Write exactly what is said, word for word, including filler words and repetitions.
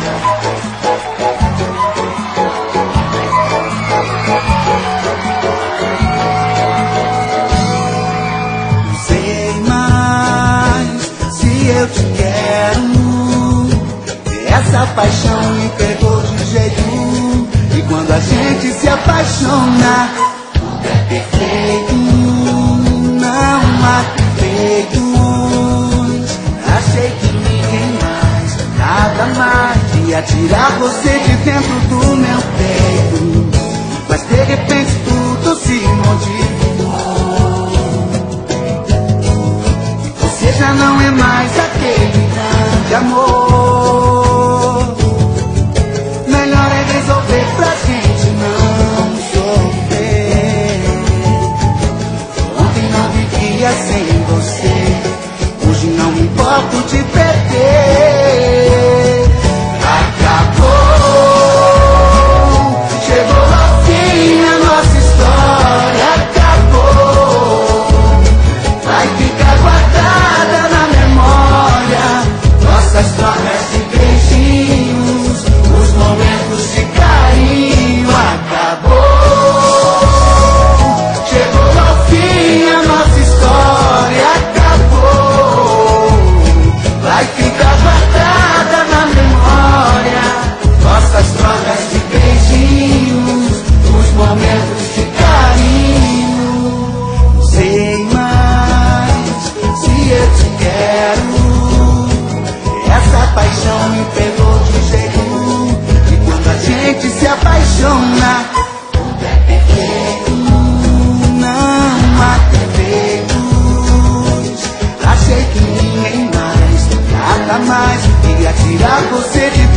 Eu te quero, essa paixão me pegou de jeito. E quando a gente se apaixona, tudo é perfeito, não há defeitos. Achei que ninguém mais, nada mais ia tirar você de dentro do meu peito. Mas de repente tudo se modificou. Você já não é mais aquele grande amor. Melhor é resolver pra gente não sofrer. Ontem não vivia sem você, hoje não me importo de perder. Acabou, chegou ao fim a nossa história. Acabou, vai ficar guardada na memória nossas trocas de beijinhos, os momentos de carinho. Acabou, chegou ao fim a nossa história. Acabou, vai ficar guardada na memória nossas trocas de beijinhos, os momentos de carinho. Não sei mais se eu te quero, essa paixão me pegou de jeito. E quando a gente se apaixona, tudo é perfeito, não há defeitos. Achei que ninguém mais, nada mais ia tirar você de